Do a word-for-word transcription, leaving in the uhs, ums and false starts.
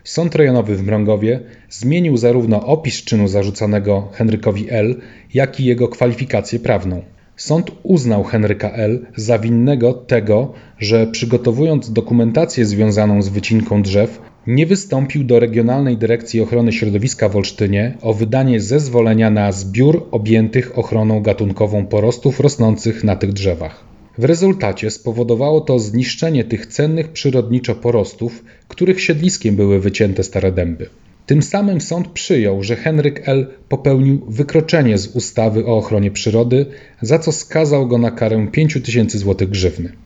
Sąd rejonowy w Mrągowie zmienił zarówno opis czynu zarzucanego Henrykowi L., jak i jego kwalifikację prawną. Sąd uznał Henryka L. za winnego tego, że przygotowując dokumentację związaną z wycinką drzew, nie wystąpił do Regionalnej Dyrekcji Ochrony Środowiska w Olsztynie o wydanie zezwolenia na zbiór objętych ochroną gatunkową porostów rosnących na tych drzewach. W rezultacie spowodowało to zniszczenie tych cennych przyrodniczo porostów, których siedliskiem były wycięte stare dęby. Tym samym sąd przyjął, że Henryk L. popełnił wykroczenie z ustawy o ochronie przyrody, za co skazał go na karę pięć tysięcy złotych grzywny.